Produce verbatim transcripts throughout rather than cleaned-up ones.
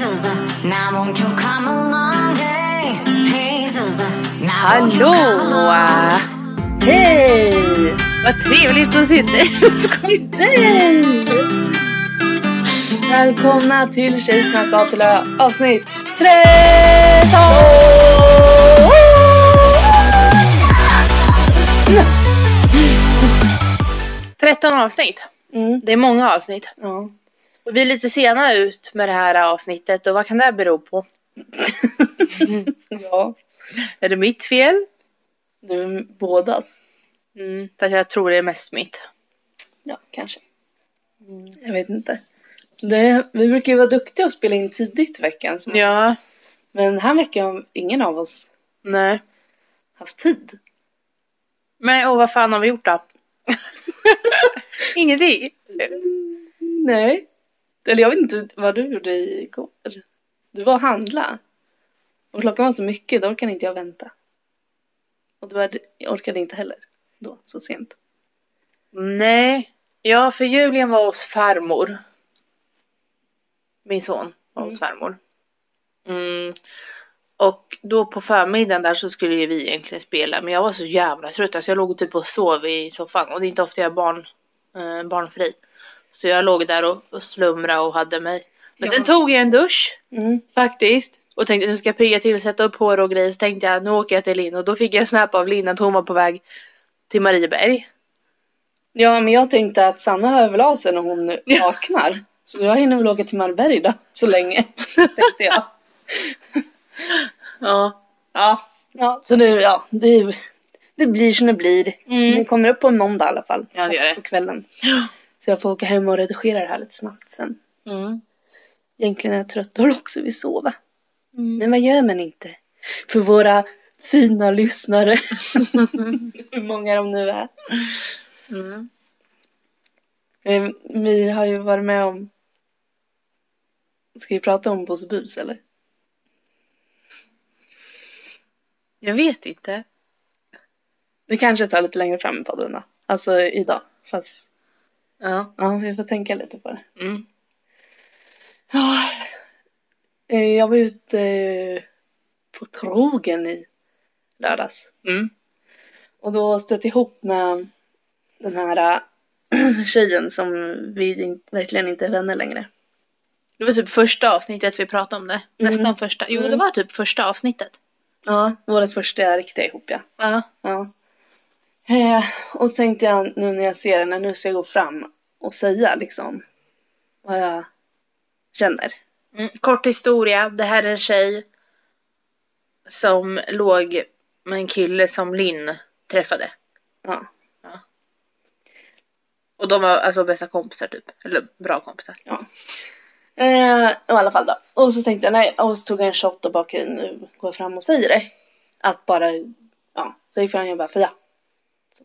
Hallå! Hej! Vad trevligt att se dig! Hej! Välkomna till Tjejsnack Gatulö avsnitt tretton! tretton avsnitt. Mm. Det är många avsnitt. Ja. Och vi är lite sena ut med det här avsnittet. Och vad kan det bero på? mm. Ja. Är det mitt fel? Det är bådas. Mm, för jag tror det är mest mitt. Ja, kanske. Mm. Jag vet inte. Det, vi brukar ju vara duktiga att spela in tidigt i veckan. Som ja. Men den här veckan har ingen av oss Nej. haft tid. Men och vad fan har vi gjort då? Ingenting. Nej. Eller jag vet inte vad du gjorde igår. Du var och handla. Och klockan var så mycket, då orkade inte jag vänta. Och då jag orkade inte heller då, så sent. Nej. Ja, för julen var hos farmor. Min son var hos mm. farmor. Mm. Och då på förmiddagen där så skulle ju vi egentligen spela. Men jag var så jävla trött. Alltså jag låg typ och sov i soffan. Och det är inte ofta jag är barn, eh, barnfri. Så jag låg där och, och slumrade och hade mig. Men ja. Sen tog jag en dusch. Mm. Faktiskt. Och tänkte att jag ska pigga till och sätta upp hår och grejer. Så tänkte jag, nu åker jag till Linn. Och då fick jag snappa av Linn att hon var på väg till Marieberg. Ja, men jag tänkte att Sanna överla sig när hon vaknar. Så jag hinner väl åka till Marieberg då. Så länge, tänkte jag. Ja. Ja. Ja, så nu, ja, det, det blir som det blir. Mm. Det kommer upp på en måndag i alla fall. Ja, det gör det. På kvällen. Ja. Så jag får åka hem och redigera det här lite snabbt sen. Mm. Egentligen är jag trött och också vill sova. Mm. Men vad gör man inte? För våra fina lyssnare. Hur många de nu är. Mm. Vi har ju varit med om... Ska vi prata om Bosse Bus eller? Jag vet inte. Vi kanske tar lite längre fram i podden då. Alltså idag. Fast... Ja. Ja, vi får tänka lite på det. Mm. Ja. Jag var ute på krogen i lördags. Mm. Och då stötte ihop med den här tjejen som vi verkligen inte är vänner längre. Det var typ första avsnittet vi pratade om det. Mm. Nästan första. Jo, mm. det var typ första avsnittet. Ja, vårat första riktiga ihop, ja. Ja. Ja. Eh, och så tänkte jag nu när jag ser henne, nu ska jag gå fram och säga liksom vad jag känner. Mm, kort historia. Det här är en tjej som låg med en kille som Linn träffade. Ja. Ja. Och de var alltså bästa kompisar typ. Eller bra kompisar. Ja. Eh, I alla fall då. Och så tänkte jag, nej. Och så tog jag en shot och bara, okej, nu går jag fram och säger det. Att bara, ja. Så gick fram och jag bara, för ja. Så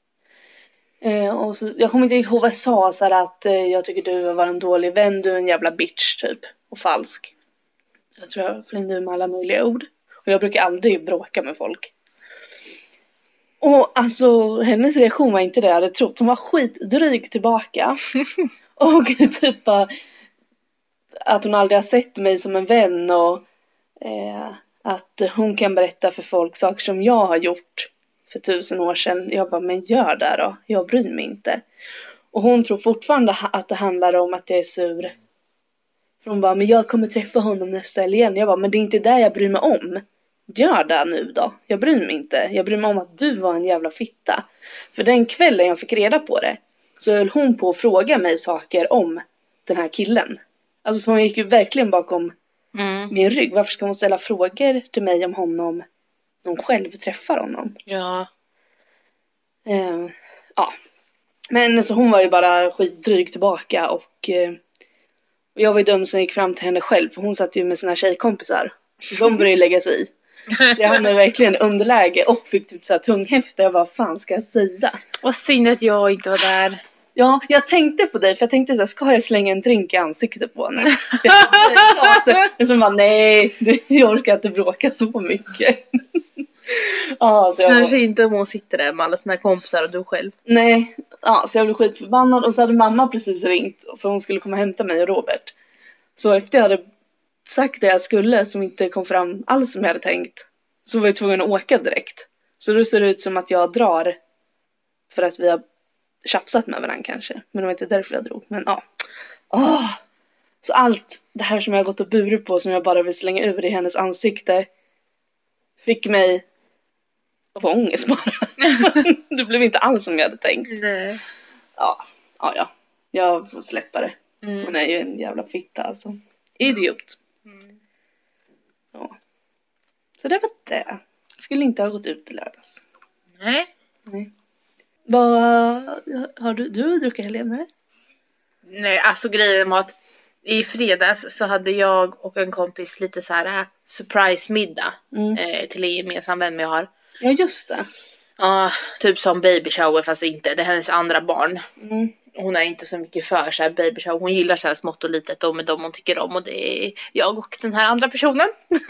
eh, och så, jag kommer inte riktigt ihåg vad jag sa. Så här att eh, jag tycker du var en dålig vän. Du är en jävla bitch typ. Och falsk. Jag tror jag flängde ur med alla möjliga ord. Och jag brukar aldrig bråka med folk. Och alltså, hennes reaktion var inte det jag hade trott. Hon var skitdryg tillbaka. Och typ att hon aldrig har sett mig som en vän. Och eh, att hon kan berätta för folk saker som jag har gjort för tusen år sedan. Jag bara, men gör det då. Jag bryr mig inte. Och hon tror fortfarande att det handlar om att jag är sur. För hon bara, men jag kommer träffa honom nästa helg igen. Jag bara, men det är inte det jag bryr mig om. Gör det nu då. Jag bryr mig inte. Jag bryr mig om att du var en jävla fitta. För den kvällen jag fick reda på det, så höll hon på att fråga mig saker om den här killen. Alltså så hon gick ju verkligen bakom mm. min rygg. Varför ska hon ställa frågor till mig om honom när hon själv träffar honom? Ja. Eh, ja. Men så hon var ju bara skitdryg tillbaka. Och eh, jag var ju dum som gick fram till henne själv. För hon satt ju med sina tjejkompisar. De började lägga sig i. Så jag hamnade verkligen underläge och fick typ så här tunghäfta. Jag bara, vad fan ska jag säga? Vad synd att jag inte var där. Ja, jag tänkte på dig. För jag tänkte så här, ska jag slänga en drink i ansiktet på henne? Jag så bara, nej, jag orkar inte bråka så mycket. Ja, så jag kanske var... inte om hon sitter där med alla sina kompisar och du själv. Nej, ja, så jag blev skitförbannad. Och så hade mamma precis ringt för hon skulle komma och hämta mig och Robert. Så efter jag hade sagt det jag skulle som inte kom fram alls som jag hade tänkt, så var jag tvungen att åka direkt. Så då ser det ut som att jag drar för att vi har tjafsat med varandra kanske. Men det var inte därför jag drog. Men ja. Åh. Så allt det här som jag har gått och burit på, som jag bara vill slänga över i hennes ansikte, fick mig att få ångest bara. Det blev inte alls som jag hade tänkt. Nej. Ja, ja, ja. Jag får släppa det. Mm. Hon är ju en jävla fitta alltså. Idiot. Mm. Ja. Så det var det. Skulle inte ha gått ut i lördags. Nej. Nej. Vad har du, du har druckit helgen eller? Nej, alltså grejen var att i fredags så hade jag och en kompis lite så här äh, surprise middag Mm. eh, till en gemensam vän vi har. Ja, just det. Ja, typ som baby shower fast inte. Det är hennes andra barn. Mm. Hon är inte så mycket för så här baby shower. Hon gillar så här smått och litet och med dem hon tycker om. Och det är jag och den här andra personen.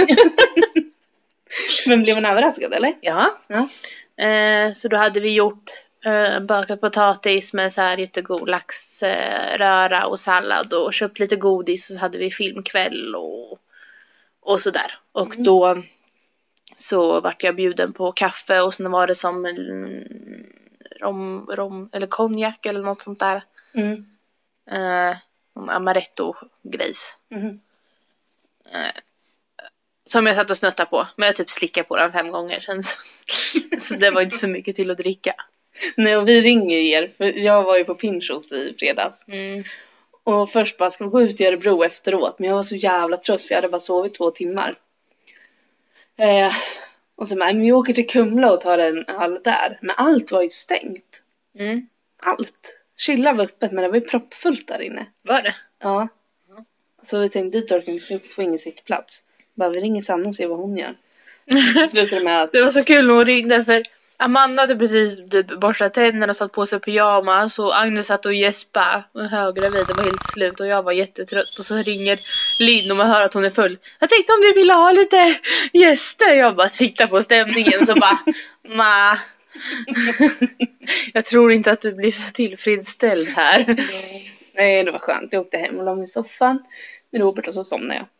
Men blev hon överraskad eller? Ja. Ja. Eh, så då hade vi gjort eh, bakat potatis med så här jättegod laxröra och sallad. Och köpt lite godis och så hade vi filmkväll och, och sådär. Och Mm. då så vart jag bjuden på kaffe och sen var det som mm, rom, rom eller konjak eller något sånt där. Mm. Eh, amaretto-grejs. Mm. Eh, som jag satt och snuttade på. Men jag typ slickade på den fem gånger sen. Så, så det var inte så mycket till att dricka. Nej, och vi ringer er. För jag var ju på Pinchos i fredags. Mm. Och först bara, ska vi gå ut i Örebro efteråt? Men jag var så jävla trött för jag hade bara sovit två timmar. Eh, och så bara, men vi åker till Kumla och tar en öl där. Men allt var ju stängt. Mm. Allt. Chilla var öppet men det var ju proppfullt där inne. Var det? Ja. Så vi tänkte dit orkar vi få ingen sittplats. Bara vi ringer Sanna och ser vad hon gör. Så slutade det med att Det var så kul när hon ringde för Amanda hade precis typ borstat tänderna och satt på sig pyjamas och Agnes satt och gäspa och höggravid, det var helt slut och jag var jättetrött och så ringer Linn och man hör att hon är full. Jag tänkte om du ville ha lite gäster. Jag bara tittar på stämningen så bara ma. Jag tror inte att du blir tillfredsställd här. nej, det var skönt. Jag åkte hem och la mig i soffan med Robert och så somnade jag.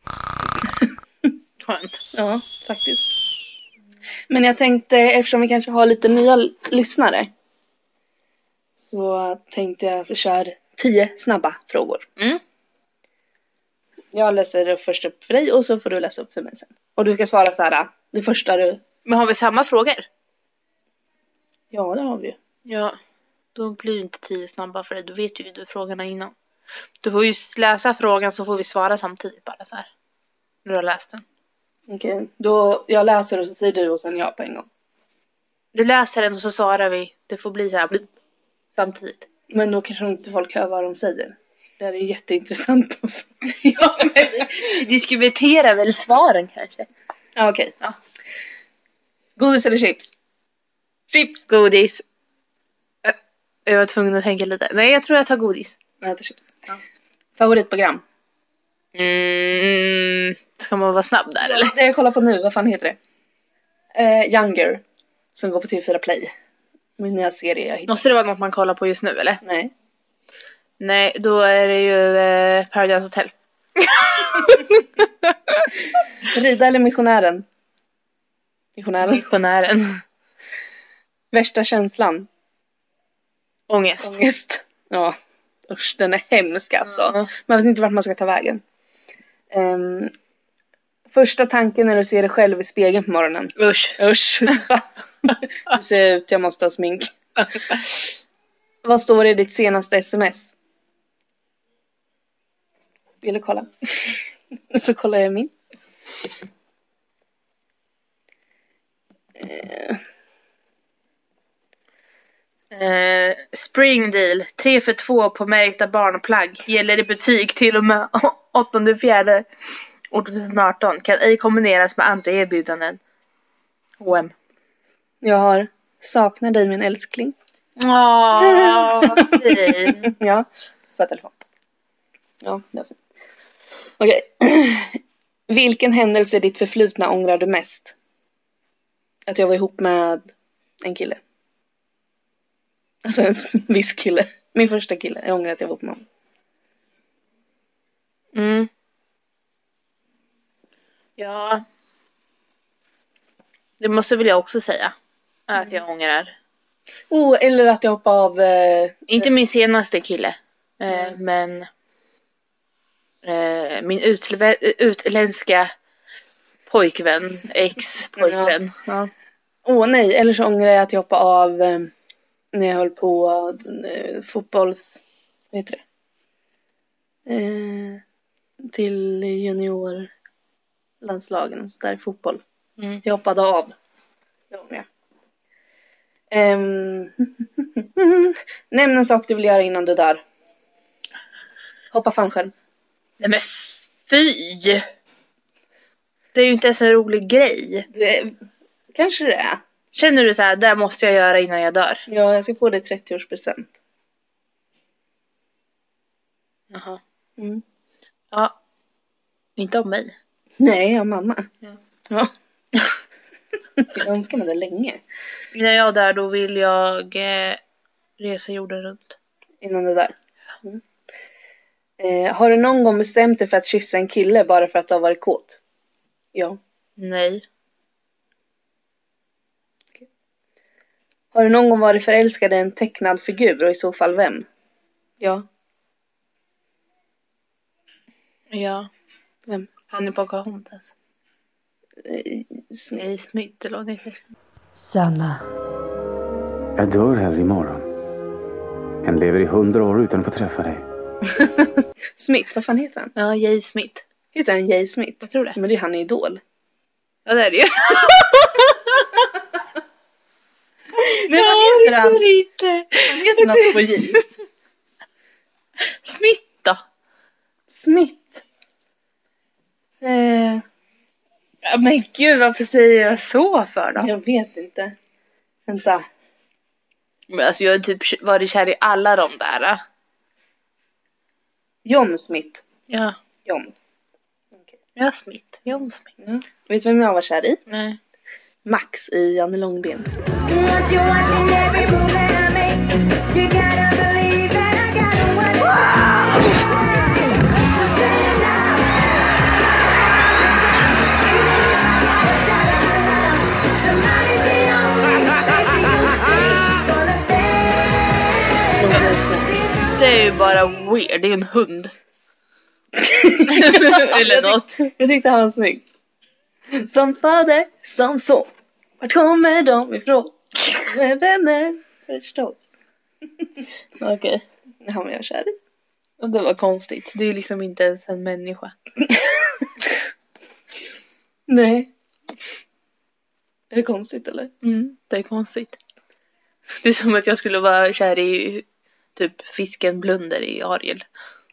Skönt. Ja, faktiskt. Men jag tänkte, eftersom vi kanske har lite nya l- lyssnare, så tänkte jag köra tio snabba frågor. Mm. Jag läser först upp för dig och så får du läsa upp för mig sen. Och du ska svara så här, det första du... Men har vi samma frågor? Ja, det har vi ju. Ja, då blir det inte tio snabba för dig. Du vet ju du frågorna innan. Du får ju läsa frågan så får vi svara samtidigt bara så här. Du har läst den. Okej, då jag läser och så säger du och sen jag på en gång. Du läser den och så svarar vi. Det får bli så här blip, samtidigt. Men då kanske inte folk hör vad de säger. Det här är ju jätteintressant. Ja, men vi diskuterar väl svaren kanske. Ja, okej. Ja. Godis eller chips? Chips, godis. Äh, Jag var tvungen att tänka lite. Nej, jag tror jag tar godis. Jag äter chips. Ja. Favoritprogram? Mm, ska man vara snabb där eller? Det jag kollar på nu, vad fan heter det? Eh, Younger. Som går på T V fyra Play. Min nya serie jag hittade. Måste det vara något man kollar på just nu eller? Nej. Nej, då är det ju eh, Paradise Hotel. Rida eller missionären? Missionären. Missionären. Värsta känslan? Ångest. Ångest. Ja. Usch, den är hemsk alltså. Ja. Man vet inte vart man ska ta vägen. Ehm, första tanken när du ser dig själv i spegeln på morgonen? Usch. Usch. Du ser ut, jag måste ha smink. Vad står det i ditt senaste sms? Vill du kolla? Så kollar jag min. Eh, Eh, Springdeal, tre för två på märkta barnplagg. Gäller i butik till och med åttonde fjärde tjugoarton. Kan ej kombineras med andra erbjudanden. H och M. jag har saknar dig min älskling. Åh, vad fin. Ja, för telefon. Ja, det är fint. Okej. Vilken händelse i ditt förflutna ångrar du mest? Att jag var ihop med en kille. Alltså en viss kille. Min första kille. Jag ångrar att jag var ihop med honom. Mm. Ja. Det måste väl jag också säga. Att jag ångrar. Oh, eller att jag hoppar av... Eh, Inte min senaste kille. Eh, mm. Men eh, min utlä- utländska pojkvän. Ex-pojkvän. Ja. Åh oh, nej, eller så ångrar jag att jag hoppade av eh, när jag höll på eh, fotbolls... Vad heter det? Eh, till juniorlandslagen och så där i fotboll. Mm. Jag hoppade av. Det ångrar jag. Um, Nämn en sak du vill göra innan du dör. Hoppa fallskärm. Nej men fy! Det är ju inte ens en rolig grej. Det, kanske det är. Känner du så här, det måste jag göra innan jag dör? Ja, jag ska få det trettioårspresent. Jaha. Mm. Ja. Inte av mig. Nej, av mamma. Ja. Ja. Jag önskar mig det länge. När jag dör då vill jag eh, resa jorden runt. Innan det där. Mm. Eh, har du någon gång bestämt dig för att kyssa en kille bara för att du har varit kåt? Ja. Nej. Okay. Har du någon gång varit förälskad i en tecknad figur och i så fall vem? Ja. Ja. Vem? Han är Pocahontas. Eh, Smith. Nej, Smith, det låter inte. Sanna. Jag dör här imorgon. En lever i hundra år utan att få träffa dig. Smith, vad fan heter han? Ja, Jay Smith. Heter han Jay Smith? Jag tror det. Men det är han i Idol. Ja, det är det ju. Nej, vad heter han? Jag inte. Han heter något på J. Smith då? Smith. Eh, Ja, men gud, varför säger jag så för då? jag vet inte. Vänta. Men alltså jag har typ varit kär i alla de där. John Smith. Ja. John. Okay. Ja, Smith. John Smith. Ja. Vet du vem jag var kär i? Nej. Max i Janne Långben. Det är ju bara weird, det är ju en hund. Eller något. Jag tyckte han var snygg. Som fader, som son. Vart kommer de ifrån? Med vänner, förstås. Okej. Okay. Det har jag kär i. Och det var konstigt. Det är liksom inte ens en människa. Nej. Är det konstigt eller? Mm, det är konstigt. Det är som att jag skulle vara kär i typ fisken Blunder i Ariel.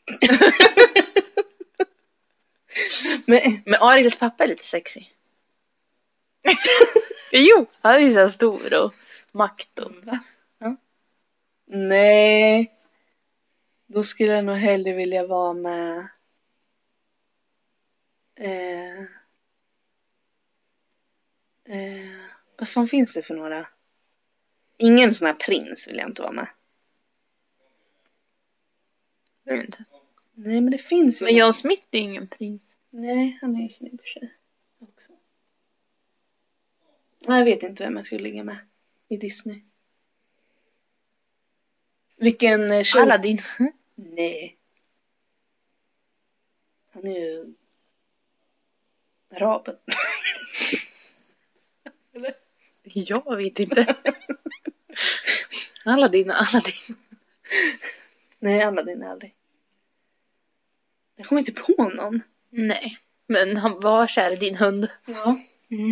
Men, Men Ariels pappa är lite sexy. Jo, han är så stor och makt och... ja. Nej. Då skulle jag nog hellre vilja vara med... Eh, eh, vad fan finns det för några? Ingen sån här prins vill jag inte vara med. Jag vet inte. Nej, men det finns ju. Men John Smith är ingen prins. Nej, han är ju snygg för sig också. Jag vet inte vem jag skulle ligga med i Disney. Vilken eh, show? Aladdin. Nej. Han är ju araben. Eller? Jag vet inte. Aladdin, Aladdin. Nej, Aladdin är aldrig. Jag kommer inte på någon. Nej, men han var kär i din hund. Ja. Mm.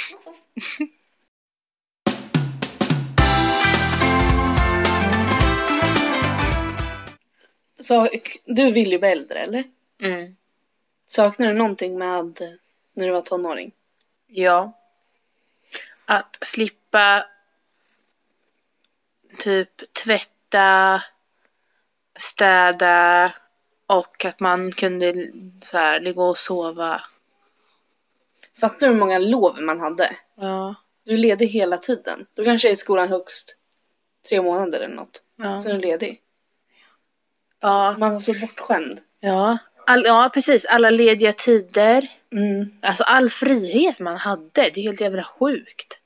Så du vill ju bli äldre, eller? Mm. Saknar du någonting med när du var tonåring? Ja. Att slippa typ tvätta, städa och att man kunde så här ligga och sova. Fattar du hur många lov man hade? Ja. Du är ledig hela tiden. Du kanske är i skolan högst tre månader eller något. Ja. Så är du ledig. Ja. Man var så bortskämd. Ja. All, ja, precis. Alla lediga tider. Mm. Alltså all frihet man hade. Det är helt jävla sjukt.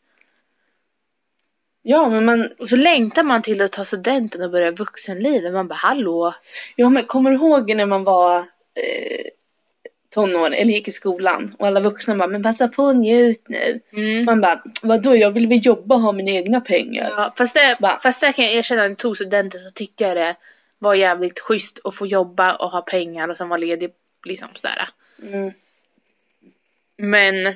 Ja, men man... Och så längtar man till att ta studenten och börja vuxenlivet. Man bara, hallå? Ja, men kommer du ihåg när man var eh, tonår eller gick i skolan och alla vuxna bara, men passa på och njut nu. Mm. Man bara, vadå, jag vill väl jobba och ha mina egna pengar. Ja, fast, det, Va? fast det kan jag erkänna, när jag tog studenten så tyckte jag det var jävligt schysst att få jobba och ha pengar och sen vara ledig liksom sådär. Mm. Men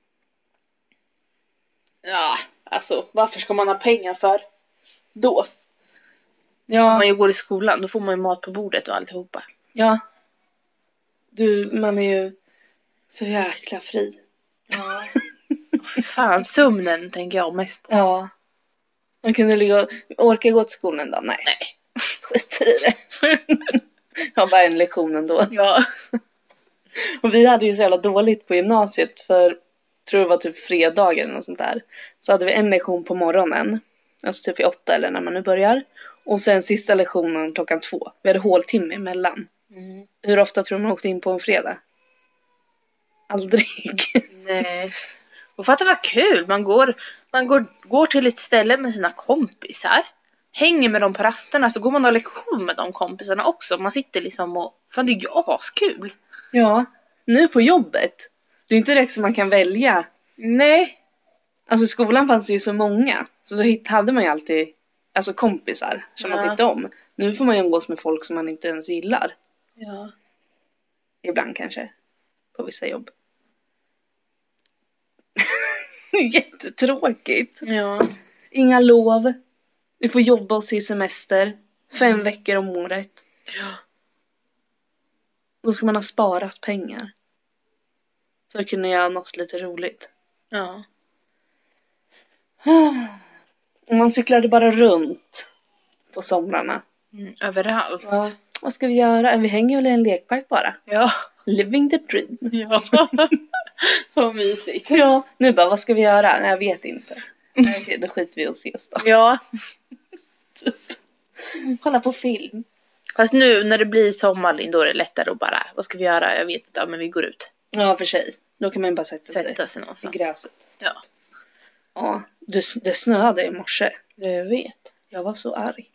ja, alltså varför ska man ha pengar för då? Ja. Om man ju går i skolan, då får man ju mat på bordet och alltihopa. Ja. Du, man är ju så jäkla fri. Ja. Fy fan, sömnen tänker jag mest på. Ja. Man kunde ligga och orka gå till skolan då? Nej. Nej. Skiter i det. Jag har bara en lektion ändå. Ja. Och vi hade ju så jävla dåligt på gymnasiet för, tror det var typ fredagen eller något sånt där. Så hade vi en lektion på morgonen. Alltså typ vid åtta eller när man nu börjar. Och sen sista lektionen klockan två. Vi hade håltimme emellan. Mm. Hur ofta tror du man åkte in på en fredag? Aldrig. Nej. Och fatta vad kul, man går, man går, går till ett ställe med sina kompisar. Hänger med dem på rasterna, så går man och har lektion med de kompisarna också. Man sitter liksom och, fan det är ju askul. Ja, nu på jobbet. Det är inte direkt som man kan välja. Nej. Alltså i skolan fanns det ju så många. Så då hit- hade man ju alltid alltså kompisar som Ja. man tyckte om. Nu får man ju umgås med folk som man inte ens gillar. Ja. Ibland kanske. På vissa jobb. Det är jättetråkigt. Ja. Inga lov. Vi får jobba och se semester. Fem mm. veckor om året. Ja. Då ska man ha sparat pengar. För att kunna göra något lite roligt. Ja. Och man cyklade bara runt på somrarna. Mm, överallt. Ja. Vad ska vi göra? Vi hänger väl i en lekpark bara. Ja. Living the dream. Ja. Vad mysigt. Ja. Nu bara, vad ska vi göra? Nej, jag vet inte. Nej, okej, då skiter vi och ses då. Ja. Typ. Kolla på film. Fast nu när det blir sommar, då är det lättare att bara, vad ska vi göra? Jag vet inte, men vi går ut. Ja, för sig. Då kan man bara sätta sig Sätta sig i någonstans. gräset. Ja. Ja, det, det snöade i morse. Jag vet. Jag var så arg.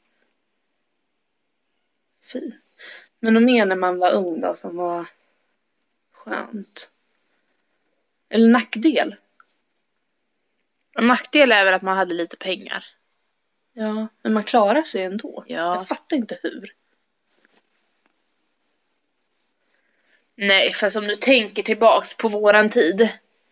Fy. Men då mer när man var ung då, som var skönt. Eller nackdel. En nackdel är väl att man hade lite pengar. Ja, men man klarar sig ändå. Ja. Jag fattar inte hur. Nej, fast om du tänker tillbaks på våran tid.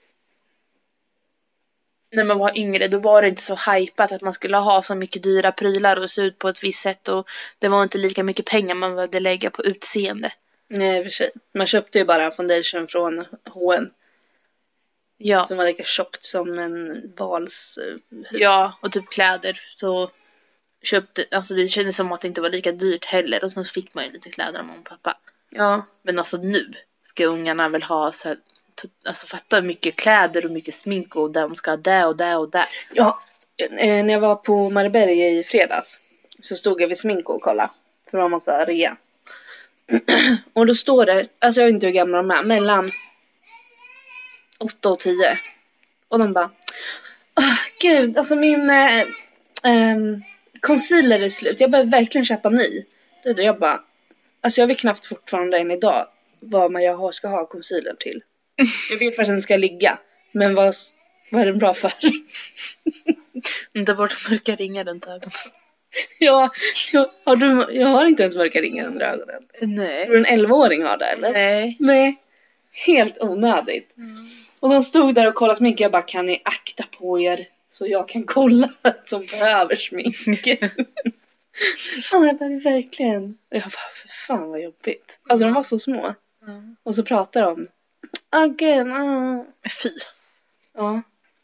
När man var yngre, då var det inte så hypat att man skulle ha så mycket dyra prylar och se ut på ett visst sätt. Och det var inte lika mycket pengar man behövde lägga på utseende. Nej, för sig. Man köpte ju bara foundation från H och M. Ja. Som var lika tjockt som en vals uh, hud. Ja, och typ kläder. Så köpte, alltså det kändes som att det inte var lika dyrt heller. Och så fick man ju lite kläder av mamma och pappa. Ja. Men alltså nu ska ungarna väl ha så här, alltså fatta mycket kläder och mycket smink och de ska ha det och det och det. Ja, eh, när jag var på Marberg i fredags så stod jag vid smink och kolla. För det var en massa rea. Och då står det, alltså jag vet inte hur gamla de är, mellan åtta och tio. Och de bara, åh gud, alltså min eh, eh, concealer är slut. Jag behöver verkligen köpa ny. Det är det jag bara, alltså jag vet knappt fortfarande än idag vad man jag har, ska ha concealer till. Jag vet var den ska ligga. Men vad, vad är den bra för? Inte bort mörka ringar runt ögonen. Ja, jag har, du, jag har inte ens mörka ringar under ögonen. Nej. Tror du en elvaåring har det eller? Nej. Nej. Helt onödigt. Mm. Och de stod där och kollade smink. Jag bara, kan ni akta på er så jag kan kolla som behöver smink? Ja, jag bara, verkligen. Och jag bara, för fan vad jobbigt. Alltså de var så små. Mm. Och så pratar de. Again, ah. Fy. Ja.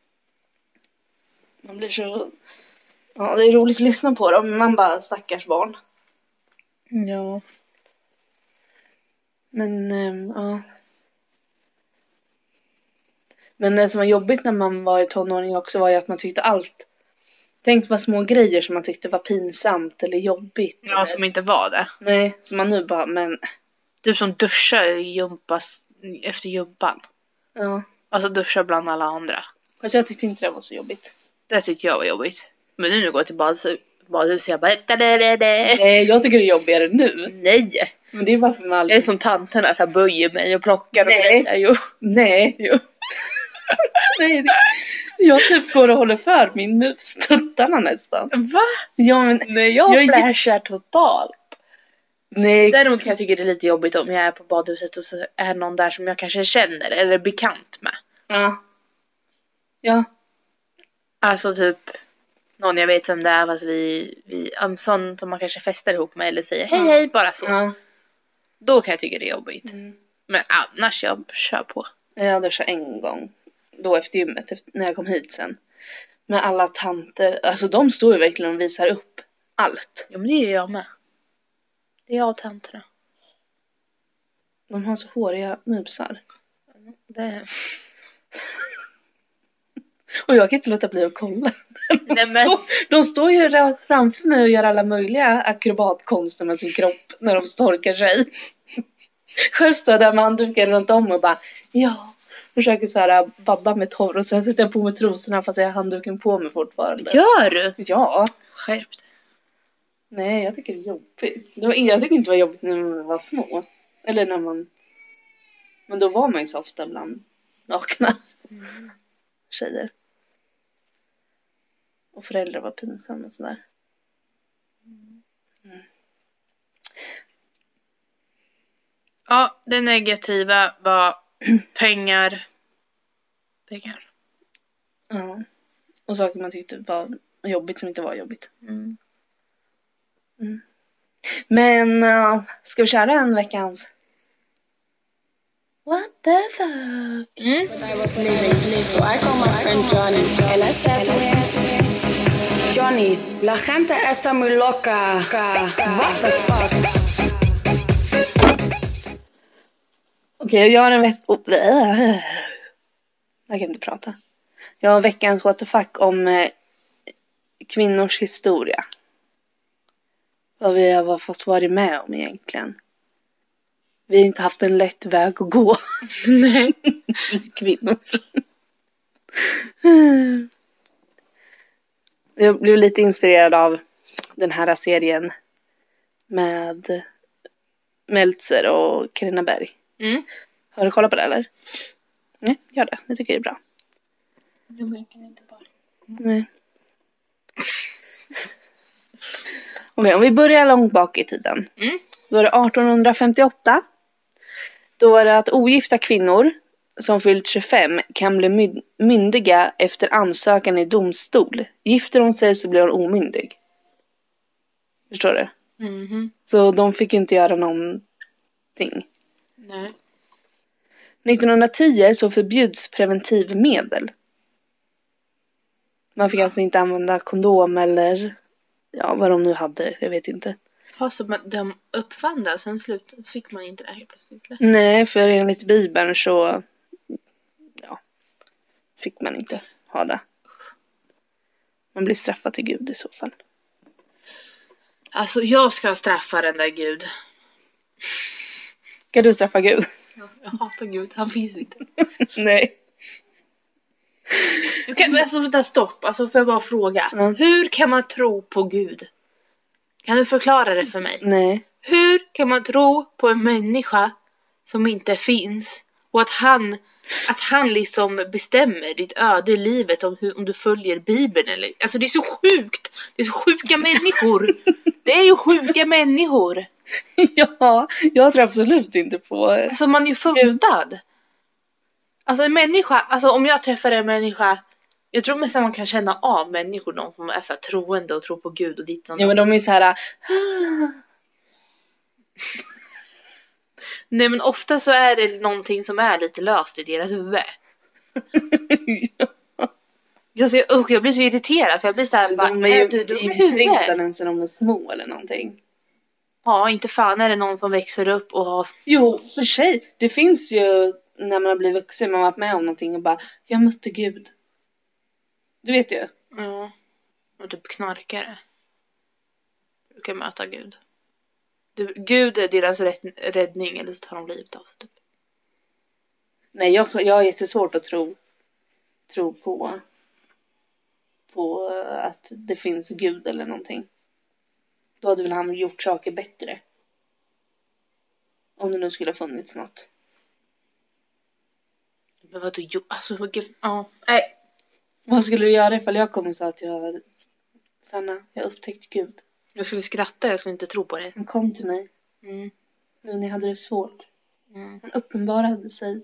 Man blir så... Ja, det är roligt att lyssna på dem. Man bara, stackars barn. Ja. Men, ähm, ja. Men det som var jobbigt när man var i tonåring också var ju att man tyckte allt. Tänk vad små grejer som man tyckte var pinsamt eller jobbigt. Ja, eller... som inte var det. Nej, som man nu bara, men Typ som duschar jumpas efter jumpan. Ja. Alltså duscha bland alla andra. Fast jag tyckte inte det var så jobbigt. Det tyckte jag var jobbigt. Men nu när jag går till badhuset badhus, jag bara... Nej, Nej, jag tycker det är jobbigare nu. Nej. Men det är varför man aldrig... Jag är som tanterna, så här böjer mig och plockar och Nej. grejer. Jo. Nej. Jo. Nej, det... Jag typ går och håller för min mus, tuttarna nästan. Va? Ja, men... Nej, jag, Jag- jag flashar totalt. Nej. Däremot kan jag tycka det är lite jobbigt om jag är på badhuset och så är någon där som jag kanske känner eller är bekant med. Ja. Ja. Alltså typ någon jag vet vem det är, fast vi, vi en sån som man kanske festar ihop med eller säger hej Ja. hej, bara så. Ja. Då kan jag tycka det är jobbigt. Mm. Men annars jag kör på. Jag duschade en gång. Då efter gymmet, efter, när jag kom hit sen. Med alla tanter. Alltså de står ju verkligen och visar upp allt. Ja, men det gör jag med. Det är jag och tanterna. De har så håriga musar. Det... Och jag kan inte låta bli att kolla. De, Nej, men- står, de står ju rakt framför mig och gör alla möjliga akrobatkonster med sin kropp när de torkar sig. Själv står jag där med handduken runt om och bara ja. Försöker så här badda med torr och sen sätter jag på mig trosorna fast jag har handduken på mig fortfarande. Gör du? Ja. Skärp dig. Nej, jag tycker det är jobbigt. Det var, jag tycker inte det var jobbigt när man var små. Eller när man... Men då var man ju så ofta bland nakna Mm. tjejer. Och föräldrar var pinsamma och sådär. Mm. Ja, det negativa var pengar. Pengar. Ja. Och saker man tyckte var jobbigt som inte var jobbigt. Mm. Men uh, ska vi köra en veckans? What the fuck? Mm. I was leaving, so I called my friend Johnny, and I said to him, Johnny, la gente está muy loca. What the fuck? Okej, jag har en veck... Oh, jag kan inte prata. Jag har veckans what the fuck om eh, kvinnors historia. Vad vi har fått vara med om egentligen. Vi har inte haft en lätt väg att gå. Nej. Vi kvinnor. Jag blev lite inspirerad av den här serien med Meltzer och Carina Berg. Mm. Har du kollat på det eller? Nej, gör det. Jag tycker det är bra. Du märker inte bara. Nej. Okej, om vi börjar långt bak i tiden. Mm. Då är det arton femtioåtta. Då var det att ogifta kvinnor som fyllt tjugofem kan bli my- myndiga efter ansökan i domstol. Gifter hon sig så blir hon omyndig. Förstår du? Mhm. Så de fick inte göra någonting. Nej. nittonhundratio så förbjuds preventivmedel. Man fick alltså inte använda kondom eller ja, vad de nu hade, jag vet inte. Ja, så man- de uppfann det, sen slut fick man inte det helt plötsligt. eller? Nej, för enligt Bibeln så ja, fick man inte ha det. Man blir straffad till Gud i så fall. Alltså jag ska straffa den där Gud. Ska du straffa Gud? Jag hatar Gud, han finns inte. Nej. Du kan, men alltså vänta, stopp, alltså får jag bara fråga. Mm. Hur kan man tro på Gud? Kan du förklara det för mig? Nej. Hur kan man tro på en människa som inte finns? Och att han, att han liksom bestämmer ditt öde i livet om, hur, om du följer Bibeln eller... Alltså det är så sjukt! Det är så sjuka människor! Det är ju sjuka människor! Ja, jag tror absolut inte på... Alltså man är ju funtad. Alltså en människa, alltså om jag träffar en människa, jag tror mest att man kan känna av människor, de som är så här troende och tror på Gud och ditt och Ja, men de är ju så här... Nej, men ofta så är det någonting som är lite löst i deras huvud. Jag, så, usch, jag blir så irriterad för jag blir så här, bara, De är ju du dum i inte huvudet? ens när de är små eller någonting. Ja, inte fan är det någon som växer upp och har... Jo, för sig. Det finns ju när man har blivit vuxen, man har varit med om någonting och bara, jag mötte Gud. Du vet ju. Ja, och typ knarkare. Du kan möta Gud. Du, Gud är deras rätt, räddning, eller så tar de livet av sig typ. Nej, jag, jag har jättesvårt att tro, tro på, på att det finns Gud eller någonting. Då hade väl han gjort saker bättre. Om det nu skulle ha funnits något. Men vad du gjorde? Alltså, gud, ja. Nej. Vad skulle du göra ifall jag kom och sa att jag... Sanna, jag upptäckte Gud. Jag skulle skratta, jag skulle inte tro på det. Han kom till mig. Mm. Nu när jag hade det svårt. Mm. Han uppenbarade sig.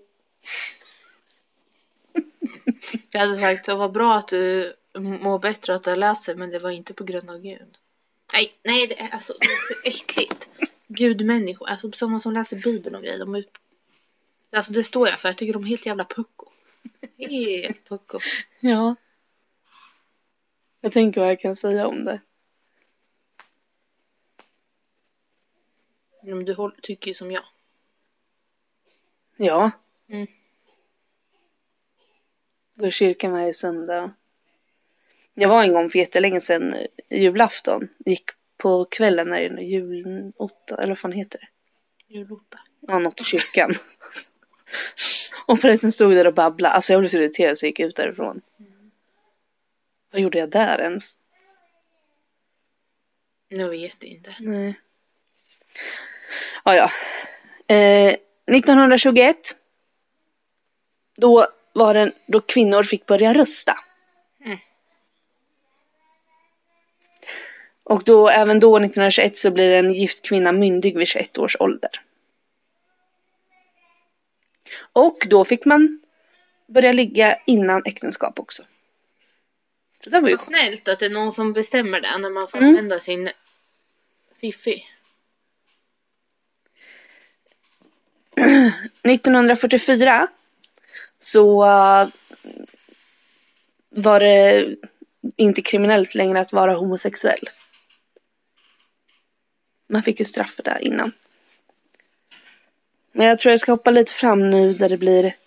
Jag hade sagt, det var bra att du mår bättre att du läser, men det var inte på grund av Gud. Nej, nej, det är, alltså, det är så äckligt. Gudmänniskor, alltså sådana som läser Bibeln och grejer. De är, alltså det står jag för, jag tycker de är helt jävla pucko. Helt pucko. Ja. Jag tänker vad jag kan säga om det. Men du håll, tycker ju som jag. Ja. Mm. Går i kyrkan varje söndag. Jag var en gång för jättelänge sedan, julafton. Gick på kvällen när det är julotta, eller vad fan heter det? Julotta. Ja, något i kyrkan. Och prästen stod där och babblade. Alltså jag blev så irriterad så jag gick ut därifrån. Mm. Vad gjorde jag där ens? Jag vet inte. Nej. Ja, ja. Eh, nittonhundratjugoett. Då var det då kvinnor fick börja rösta. Mm. Och då, även då nittonhundratjugoett så blir en gift kvinna myndig vid tjugoett års ålder. Och då fick man börja ligga innan äktenskap också. Så det var ju snällt att det är någon som bestämmer det när man får mm. använda sin fiffi. nittonhundrafyrtiofyra så uh, var det inte kriminellt längre att vara homosexuell. Man fick ju straff för det innan. Men jag tror jag ska hoppa lite fram nu där det blir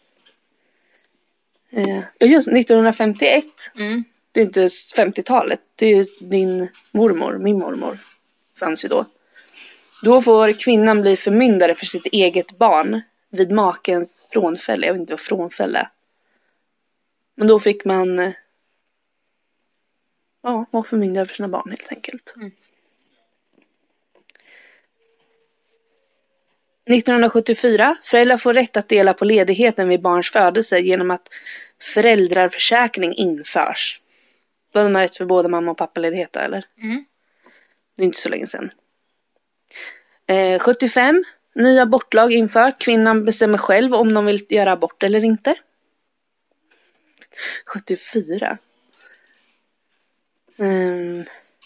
eh, just nittonhundrafemtioett. Mm. Det är inte femtiotalet. Det är ju din mormor, min mormor fanns ju då. Då får kvinnan bli förmyndare för sitt eget barn vid makens frånfälle. Jag vet inte vad frånfälle. Men då fick man ja, vara förmyndare för sina barn helt enkelt. Mm. nittonhundrasjuttiofyra. Föräldrar får rätt att dela på ledigheten vid barns födelse genom att föräldraförsäkring införs. Då hade man rätt för både mamma och pappa ledighet, eller? Mm. Det är inte så länge sedan. Eh, sjuttiofem. Ny abortlag inför. Kvinnan bestämmer själv om de vill göra abort eller inte. sjuttiofyra. Mm.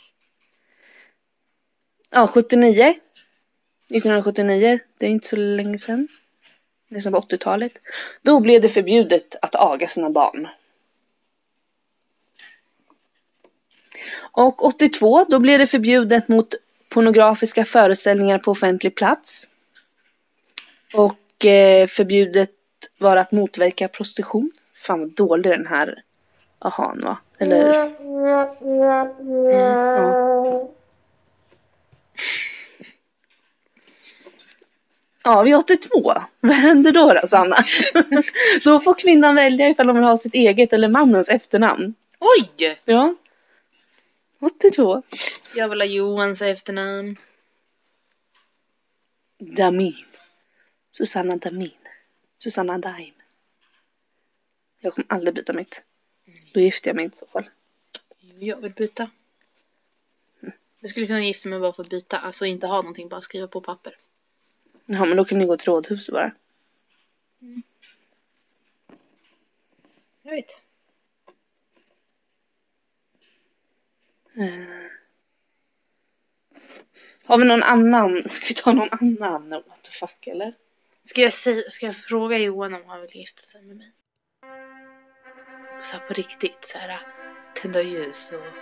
Ja, sjuttionio. nittonhundrasjuttionio. Det är inte så länge sedan. Det är som på åttiotalet. Då blev det förbjudet att aga sina barn. Och åttiotvå. Då blev det förbjudet mot pornografiska föreställningar på offentlig plats. Och eh, förbjudet var att motverka prostitution. Fan vad dålig den här ahan va? Eller? Mm, ja. Ja, vid åttiotvå. Vad händer då då, Sanna? Då får kvinnan välja ifall de vill ha sitt eget eller mannens efternamn. Oj! Ja. åttiotvå. Jag vill ha Johans efternamn. Damin. Susanna Damin. Susanna Daim. Jag kommer aldrig byta mitt. Då gifter jag mig inte i så fall. Jag vill byta. Jag skulle kunna gifta mig bara för att byta. Alltså inte ha någonting, bara skriva på papper. Ja, men då kan ni gå till rådhuset bara. Mm. Jag vet. Uh. Har vi någon annan? Ska vi ta någon annan? What the fuck, eller? Ska jag, säga, ska jag fråga Johan om han vill gifta sig med mig? Så här på riktigt, så här tända ljus och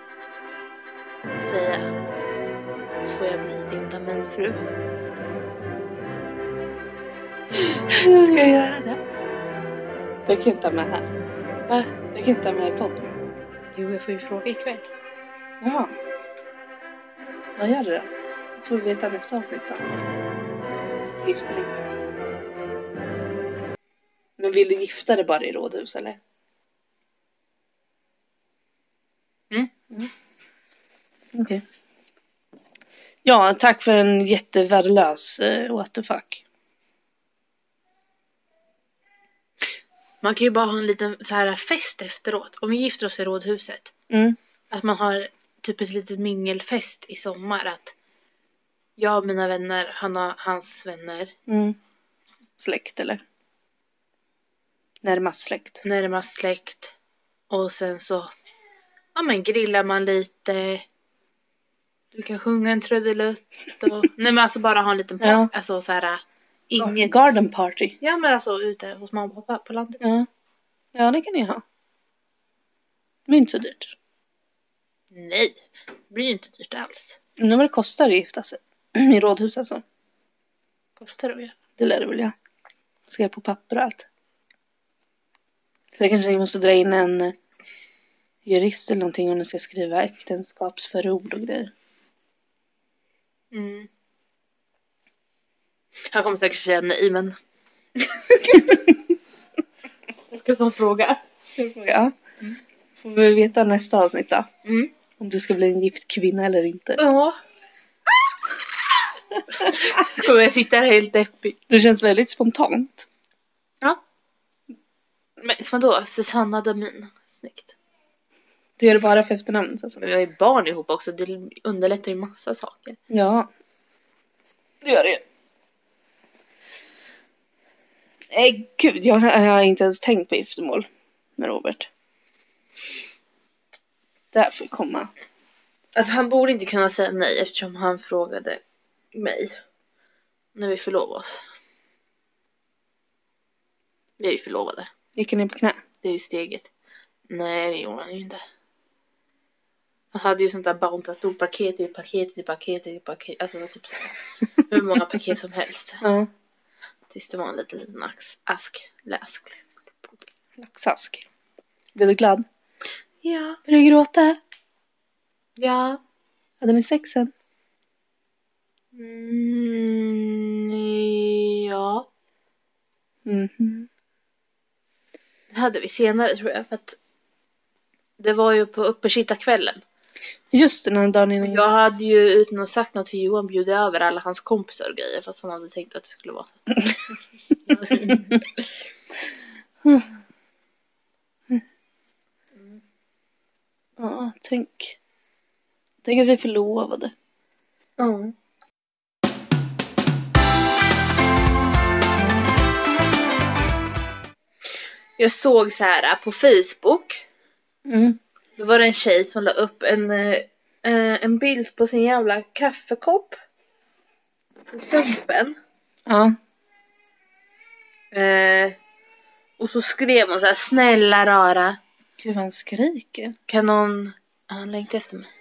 säga, får jag bli din damänfru? Jag ska göra det. Det kan inte ta med här. Va? Det kan inte ta med i podden. Jo, jag får ju fråga ikväll. Jaha. Vad gör du då? Får vi veta nästa avsnitt då. Gift eller inte. Men vill du gifta dig bara i rådhus eller? Mm. mm. Okej. Okay. Ja, tack för en jättevärdelös uh, what the fuck. Man kan ju bara ha en liten så här fest efteråt. Om vi gifter oss i rådhuset. Mm. Att man har typ ett litet mingelfest i sommar. Att jag och mina vänner, han och hans vänner. Mm. Släkt eller? Närmast släkt. Närmast släkt. Och sen så, ja men grillar man lite. Du kan sjunga en trudelutt. Och, nej men alltså bara ha en liten party. Ja. Alltså så här, inget. Garden party. Ja men alltså ute hos mamma och pappa på landet. Ja. Ja, det kan ni ha. Det är inte så dyrt. Nej, det blir ju inte dyrt alls. Men vad det kostar att gifta sig i rådhus alltså. Kostar det att göra. Det lär det väl jag. Ska jag på papper och allt. Så jag kanske måste dra in en jurist eller någonting om du ska skriva äktenskapsförord och grejer. Mm. Han kommer säkert säga nej men. Jag ska få en fråga. Ja. Mm. Får vi veta nästa avsnitt då. Mm. Om du ska bli en gift kvinna eller inte. Ja. Kommer jag sitta här helt deppig. Det känns väldigt spontant. Ja. Men vadå? Susanna Damin. Snyggt. Du gör det bara för efternamnet alltså. Men vi har ju barn ihop också. Det underlättar ju massa saker. Ja. Det gör det. Nej gud, jag har inte ens tänkt på giftermål med Robert. Där får komma. Alltså han borde inte kunna säga nej eftersom han frågade mig när vi förlovade oss. Vi är ju förlovade. Gick han ner på knä? Det är ju steget. Nej, det gjorde han ju inte. Han hade ju sånt där bounta stort paket i paket i paket i paket. Alltså det var typ så här, hur många paket som helst. Ja. Tills det var en liten, liten ask. Ask. Läsk. Laxask. Blev du glad? Ja. Började du gråta? Ja. Hade ni sexen? Mm, ja. Mhm. Det hade vi senare tror jag. För att det var ju på Uppesittarkvällen. Just den här dagen innan. Jag hade ju utan att sagt något till Johan bjudit över alla hans kompisar och grejer. Fast han hade tänkt att det skulle vara så. Mm. Ja, tänk. Tänk att vi förlovade. Mm. Jag såg så här på Facebook. Mm. Då var det en tjej som la upp en, eh, en bild på sin jävla kaffekopp. På sumpen. Ja. Eh, och så skrev hon så här: snälla rara. Gud vad han skriker. Kan någon... Han längtar efter mig.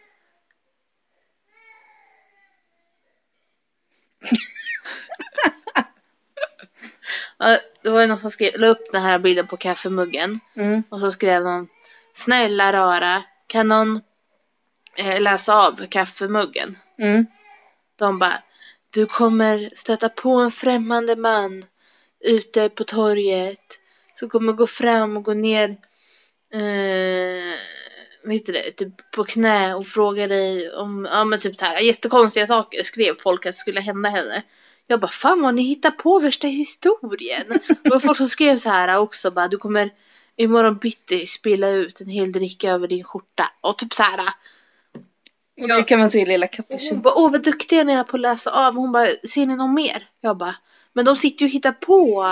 Ja, det var någon som skrev, la upp den här bilden på kaffemuggen. Mm. Och så skrev någon: snälla rara, kan någon eh, läsa av kaffemuggen? Mm. De bara: du kommer stöta på en främmande man ute på torget. Så kommer gå fram och gå ner eh, vet du det, typ på knä och fråga dig om, ja men typ så här jättekonstiga saker skrev folk att skulle hända henne. Jag bara, fan vad ni hittar på värsta historien. Och folk som skrev så här också bara: du kommer imorgon bitti spilla ut en hel dricka över din skjorta. Och typ så här. Och det kan man se i lilla kaffekön. Hon bara, åh vad duktiga ni är på att läsa av. Hon bara, ser ni någon mer? Jag bara, men de sitter ju och hittar på.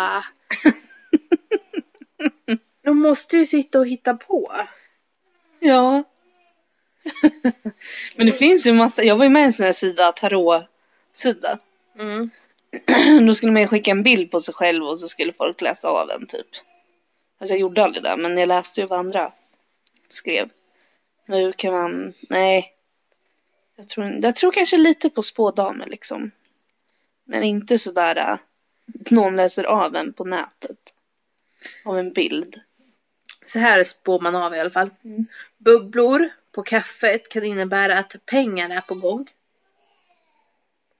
De måste ju sitta och hitta på. Ja. Men det finns ju massa. Jag var ju med i en sån här sida, tarot-sida. Mm. Då skulle man skicka en bild på sig själv och så skulle folk läsa av en typ. Alltså jag gjorde aldrig det, men jag läste ju vad andra skrev. Men hur kan man, nej. Jag tror, jag tror kanske lite på spådamer liksom. Men inte sådär att någon läser av en på nätet. Av en bild. Så här spår man av i alla fall. Mm. Bubblor på kaffet kan innebära att pengar är på gång.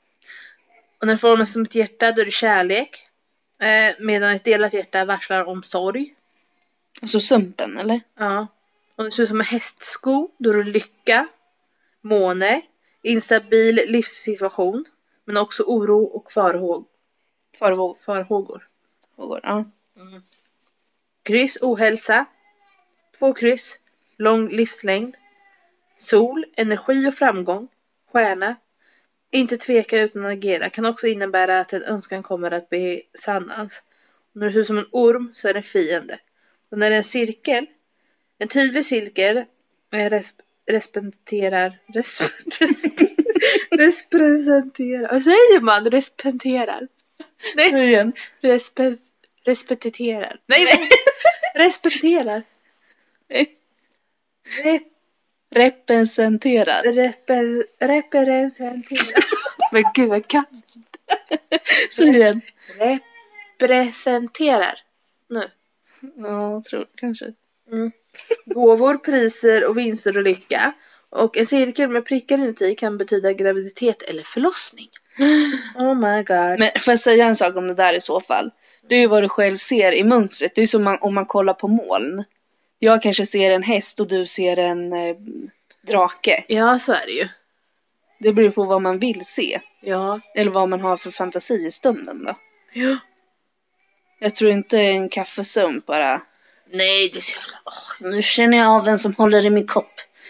Och när formen som ett hjärta, då är det kärlek. Eh, medan ett delat hjärta varslar om sorg. Alltså sumpen, eller? Ja. Och det ser ut som en hästsko, då är det lycka. Måne. Instabil livssituation. Men också oro och farhåg. Farvåg. farhågor. Farvågor, ja. Mm. Kryss, ohälsa. Två kryss. Lång livslängd. Sol, energi och framgång. Stjärna. Inte tveka utan agera. Kan också innebära att en önskan kommer att besannas. När det ser ut som en orm så är det en fiende. Och när det är en cirkel. En tydlig cirkel. Res, respekterar. Res, res, representerar. Vad säger man? Respekterar. Nej. Igen. Respe, respekterar. Nej, nej. Respekterar. Rep, Representerar. repe, representerar. Men gud, jag kan. Så igen. Representerar. Nu. Ja, jag tror kanske. Mm. Gåvor, priser och vinster och lycka. Och en cirkel med prickar inuti kan betyda graviditet eller förlossning. Oh my god. Men får jag säga en sak om det där i så fall? Det är ju vad du själv ser i mönstret. Det är som man, om man kollar på moln. Jag kanske ser en häst och du ser en eh, drake. Ja, så är det ju. Det beror på vad man vill se. Ja. Eller vad man har för fantasi i stunden då. Ja. Jag tror inte en kaffesump bara. Nej, det är så jävla... Oh. Nu känner jag av vem som håller i min kopp.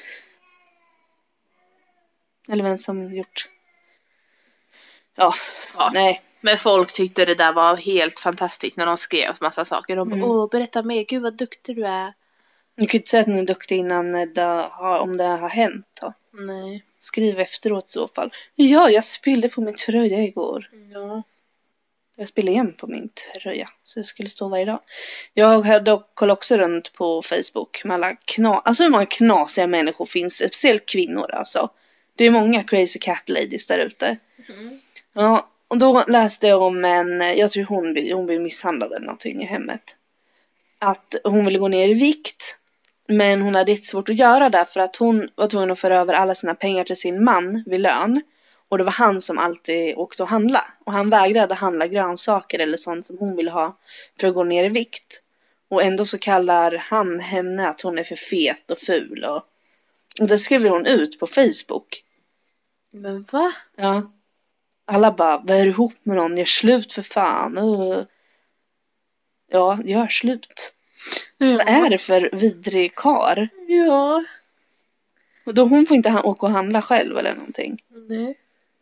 Eller vem som gjort. Ja, Ja. nej. Men folk tyckte det där var helt fantastiskt när de skrev massa saker. De bara, Mm. åh, berätta mer, gud vad duktig du är. Du kan ju inte säga att ni är duktig innan det har, om det har hänt då. Nej. Skriv efteråt i så fall. Ja, jag spillde på min tröja igår. Ja. Jag spiller igen på min tröja. Så det skulle stå varje dag. Jag hade kollat också runt på Facebook med alla knas... Alltså hur många knasiga människor finns det? Speciellt kvinnor alltså. Det är många crazy cat ladies där ute. Mm. Ja, och då läste jag om en... Jag tror hon blir, hon blir misshandlad eller någonting i hemmet. Att hon ville gå ner i vikt. Men hon hade inte svårt att göra det för att hon var tvungen att föra över alla sina pengar till sin man vid lön. Och det var han som alltid åkte och handla. Och han vägrade handla grönsaker eller sånt som hon ville ha för att gå ner i vikt. Och ändå så kallar han henne att hon är för fet och ful. Och, och det skriver hon ut på Facebook. Men va? Ja. Alla bara, vad är du ihop med någon? Gör slut för fan. Uh. Ja, gör slut. Ja. Vad är det för vidrig kar? Ja. Och då hon får inte ha- åka och handla själv eller någonting. Nej.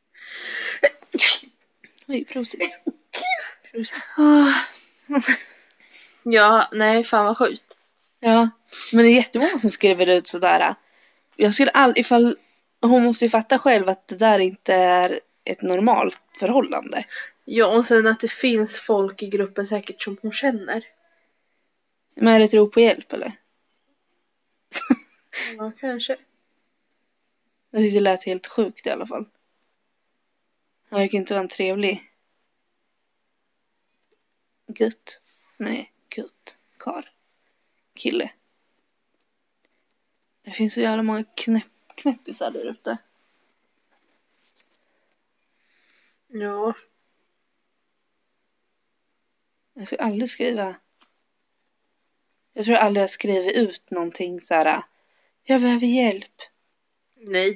Oj, prosit. Prosit. Ah. Ja, nej, fan vad sjukt. Ja, men det är jättemånga som skriver ut sådär. Jag skulle aldrig, ifall hon måste ju fatta själv att det där inte är ett normalt förhållande. Ja, och sen att det finns folk i gruppen säkert som hon känner. Men är det ett rop på hjälp eller? Ja, kanske. Jag tyckte det lät helt sjukt i alla fall. Han verkar inte vara en trevlig gutt. Nej, gutt. Kar. Kille. Det finns så jävla många knäpp, knäppisar där ute. Ja. Jag skulle aldrig skriva. Jag tror aldrig jag skriver ut någonting så här. Jag behöver hjälp. Nej.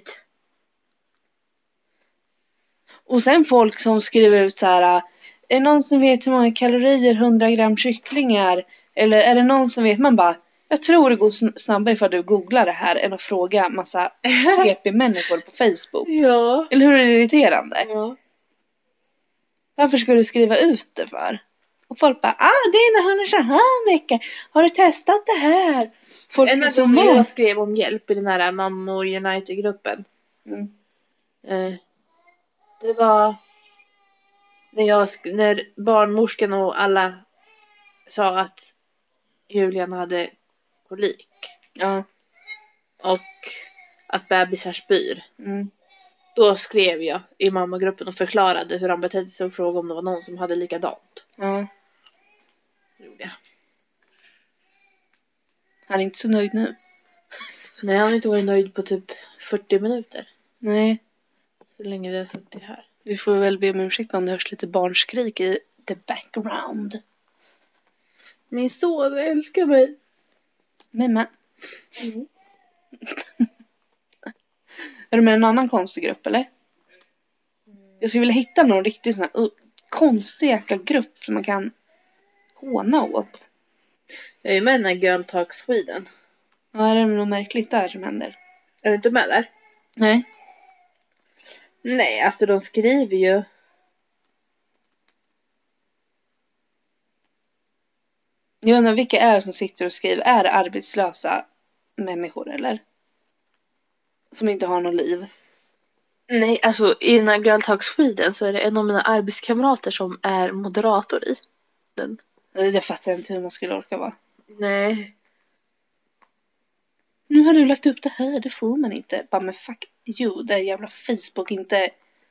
Och sen folk som skriver ut så här. Är det någon som vet hur många kalorier hundra gram kyckling är? Eller är det någon som vet? Man bara, jag tror det går sn- snabbare ifall du googlar det här än att fråga massa C P-människor på Facebook. Ja. Eller hur är det irriterande? Ja. Varför ska du skriva ut det för? Och folk bara, ah det innehåller så här mycket. Har du testat det här? Folk En är av så gångerna många. jag skrev om hjälp i den här Mammor United-gruppen. Mm. Eh, det var när, jag, sk- när barnmorskan och alla sa att Julian hade kolik. Ja. Och att bebisar spyr. Mm. Då skrev jag i mammagruppen och förklarade hur han betedde sig och frågade om det var någon som hade likadant. Ja. Det gjorde jag. Han är inte så nöjd nu. Nej, han har inte varit nöjd på typ fyrtio minuter. Nej. Så länge vi har suttit här. Du får väl be om ursäkt om det hörs lite barnskrik i the background. Min son älskar mig. Mimma. Mm. Är du med en annan konstig grupp eller? Jag skulle vilja hitta någon riktigt sån här uh, konstig jäkla grupp som man kan håna åt. Jag är med i den här Girl Talk Sweden. Vad är det något märkligt där som händer? Är du inte med där? Nej. Nej, alltså de skriver ju. Jag undrar vilka är det som sitter och skriver. Är det arbetslösa människor eller? Som inte har något liv. Nej, alltså i den här Girl Talk Sweden så är det en av mina arbetskamrater som är moderator i den. Jag fattar inte hur man skulle orka vara. Nej. Nu har du lagt upp det här, det får man inte. Bara men fuck you, det är jävla Facebook, inte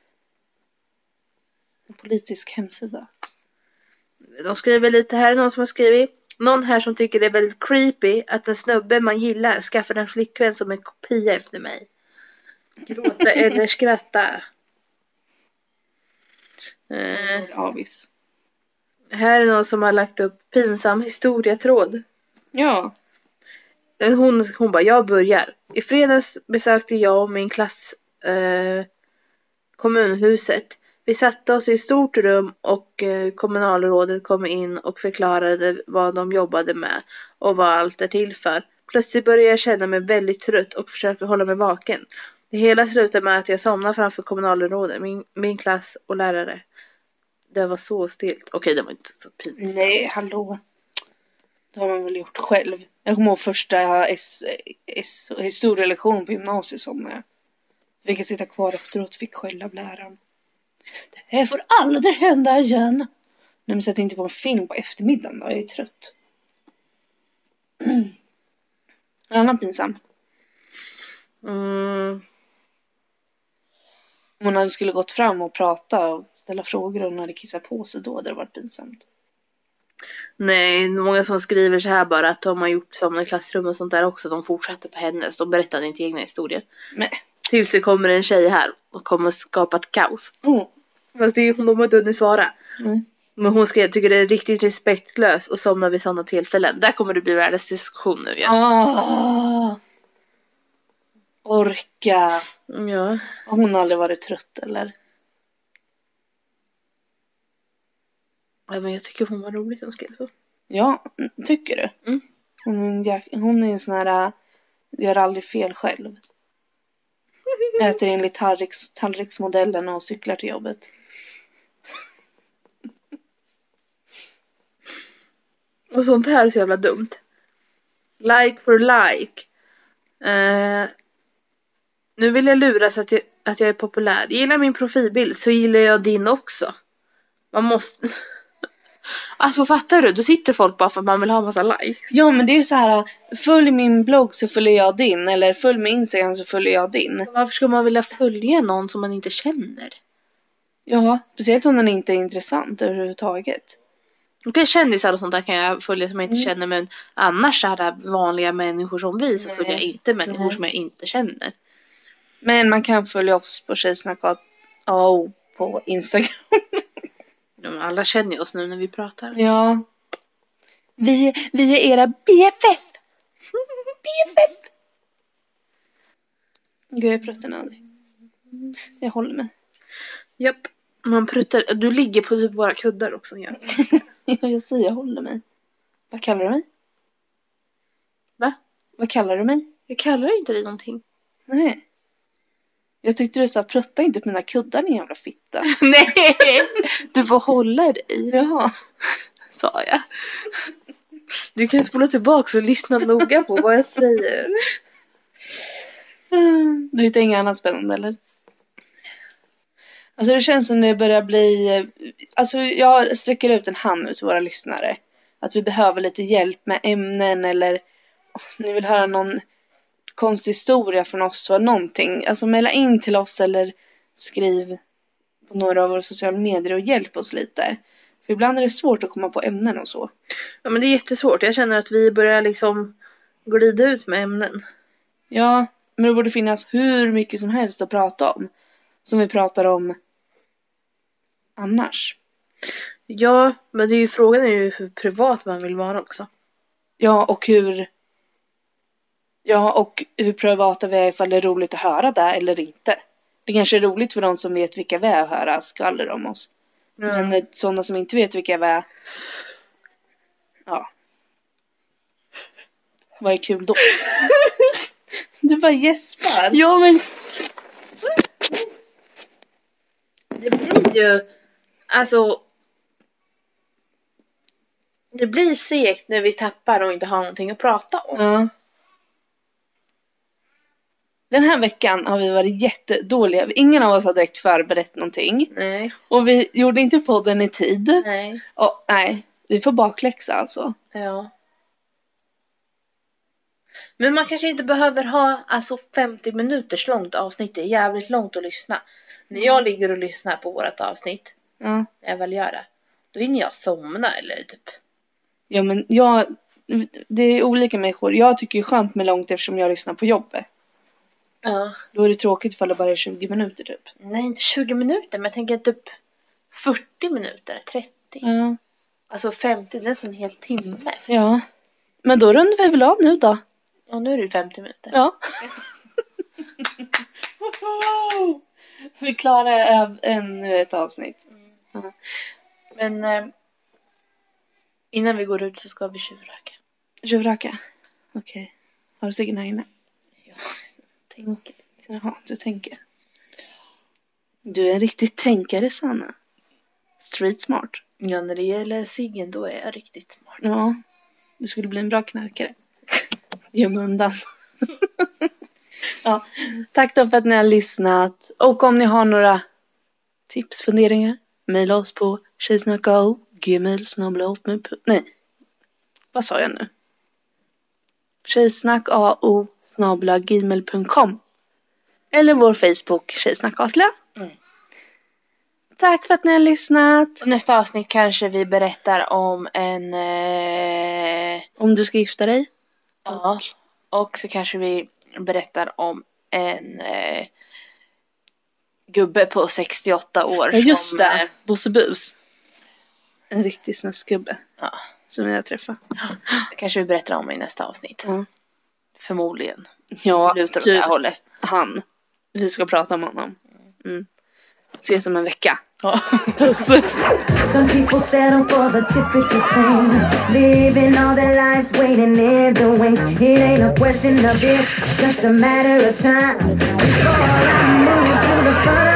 en politisk hemsida. De skriver lite här, någon som har skrivit. Någon här som tycker det är väldigt creepy att en snubbe man gillar skaffar en flickvän som en kopia efter mig. Gråta eller skratta. Eh, Avis. här är någon som har lagt upp pinsam historietråd. Ja. Hon, hon bara, jag börjar. I fredags besökte jag och min klass eh, kommunhuset. Vi satte oss i ett stort rum och eh, kommunalrådet kom in och förklarade vad de jobbade med och vad allt är till för. Plötsligt började jag känna mig väldigt trött och försöka hålla mig vaken. Det hela slutade med att jag somnade framför kommunalrådet, min, min klass och lärare. Det var så stilt. Okej, det var inte så pinsamt. Nej, hallå. Det har man väl gjort själv. Jag kommer ihåg första S, S, historielektion på gymnasiet som jag fick sitta kvar efteråt och fick skäll av läraren. Det här får aldrig hända igen. Nej, men sätt inte på en film på eftermiddagen då, jag är trött. En annan pinsam. Mm. Hon hade skulle gått fram och prata och ställa frågor och hon hade kissat på sig, då hade det varit pinsamt. Nej, många som skriver så här bara att de har gjort som i klassrum och sånt där också. De fortsätter på hennes, de berättade inte egna historier. Men. Tills det kommer en tjej här och kommer skapa ett kaos. Mm. Fast det är hon, de har inte hunnit svara. Mm. Men hon skrev, tycker det är riktigt respektlöst och somnar vid sådana tillfällen. Där kommer det bli världens diskussion nu. Ja. Ah. Orka. Ja. Hon har aldrig varit trött eller? Ja, men jag tycker hon var rolig som skrev så. Ja, tycker du? Mm. Hon är en, jäk- hon är en sån här, gör aldrig fel själv. Äter enligt tallriks, tallriksmodellen och cyklar till jobbet. Och sånt här är så jävla dumt. Like for like. Eh, nu vill jag lura så att jag, att jag är populär. Gillar min profilbild så gillar jag din också. Man måste... Alltså fattar du? Då sitter folk bara för att man vill ha en massa likes. Ja, men det är ju så här, följ min blogg så följer jag din. Eller följ min Instagram så följer jag din. Varför ska man vilja följa någon som man inte känner? Ja, speciellt om den inte är intressant överhuvudtaget. Det är kändisar och sånt där kan jag följa som jag inte Mm. känner. Men annars är det vanliga människor som vi så Nej. följer jag inte människor Nej. som jag inte känner. Men man kan följa oss på Tjejsnack oh, på Instagram. De alla känner oss nu när vi pratar. Ja. Vi, vi är era B F F. B F F. Gud, jag pruttar nödig. Jag håller mig. Japp. Man pruttar. Du ligger på typ våra kuddar också. Ja. Ja, jag säger jag håller mig. Vad kallar du mig? Va? Vad kallar du mig? Jag kallar inte dig någonting. Nej. Jag tyckte du sa prutta inte på mina kuddar, din jävla fitta. Nej, du får hålla dig. Ja. Sa jag. Du kan spola tillbaka och lyssna noga på vad jag säger. Du hittar inget annat spännande, eller? Alltså det känns som det börjar bli... Alltså jag sträcker ut en hand ut till våra lyssnare. Att vi behöver lite hjälp med ämnen eller... Oh, ni vill höra någon konstig historia från oss och någonting. Alltså mejla in till oss eller skriv på några av våra sociala medier och hjälp oss lite. För ibland är det svårt att komma på ämnen och så. Ja, men det är jättesvårt. Jag känner att vi börjar liksom glida ut med ämnen. Ja, men det borde finnas hur mycket som helst att prata om. Som vi pratar om annars. Ja, men det är ju frågan är ju hur privat man vill vara också. Ja, och hur... Ja, och hur privata vi är, ifall det är roligt att höra det eller inte. Det kanske är roligt för de som vet vilka vi är att höra skvaller om oss. Mm. Men sådana som inte vet vilka vi är... Ja. Vad är kul då? Du bara gäspar. Ja, men... Det blir ju... Alltså... Det blir segt när vi tappar och inte har någonting att prata om. Ja. Den här veckan har vi varit jättedåliga. Ingen av oss har direkt förberett någonting. Nej. Och vi gjorde inte podden i tid. Nej. Och nej, vi får bakläxa alltså. Ja. Men man kanske inte behöver ha alltså femtio minuters långt avsnitt. Det är jävligt långt att lyssna. När jag ligger och lyssnar på vårat avsnitt. Ja. När jag väl gör det. Då hinner jag somna eller typ. Ja, men jag... Det är olika människor. Jag tycker det är skönt med långt eftersom jag lyssnar på jobbet. Ja. Då är det tråkigt ifall det bara är tjugo minuter typ. Nej, inte tjugo minuter. Men jag tänker typ fyrtio minuter. trettio. Ja. Alltså femtio, det är nästan en hel timme. Ja. Men då rundar vi väl av nu då. Ja, nu är det femtio minuter. Ja. Vi klarar av ännu ett avsnitt. Mm. Men eh, innan vi går ut så ska vi tjuvröka. Tjuvröka? Okej. Okay. Har du ciggen här inne? Ja, tänker. Jaha, du tänker. Du är en riktigt tänkare, Sanna. Street smart. Ja, när det gäller ciggen då är jag riktigt smart. Ja, du skulle bli en bra knarkare. Göm undan. Ja, tack då för att ni har lyssnat. Och om ni har några tips, funderingar, mejla oss på tjejsnackao gmail snabel-a Nej, vad sa jag nu? tjejsnackao snabel-a gmail punkt com eller vår Facebook tjejsnackatla. Mm. Tack för att ni har lyssnat. Och nästa avsnitt kanske vi berättar om en... Eh... Om du ska gifta dig. Ja, och, och så kanske vi berättar om en eh, gubbe på sextioåtta år. Ja, just som, det. Eh... Bosse Bus. En riktig snösgubbe. Ja. Som jag träffar. Det kanske vi berättar om i nästa avsnitt. Ja. Förmodligen. Ja, lutar åt typ det här hållet. Han. Vi ska prata om honom. Mm. Ses om en vecka. Ja. Puss. Some people settle for the typical thing, living all their lives waiting in the wings. It ain't a question of if, just a matter of time. Before I move to the front